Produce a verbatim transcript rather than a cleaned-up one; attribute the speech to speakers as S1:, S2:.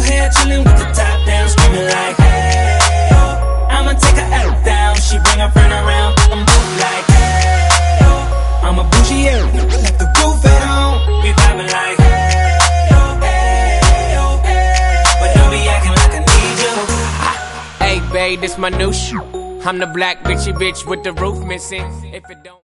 S1: head, chillin' with the top down, screaming like, hey, oh. I'ma take her out down, she bring her friend around, I'm moving like, hey, oh. I'm a bougie, yeah, left the roof at home, we vibing like, hey, oh, hey, oh, hey. But don't be acting like I need you.
S2: Hey, babe, this my new shoe. I'm the black bitchy bitch with the roof missing. If it don't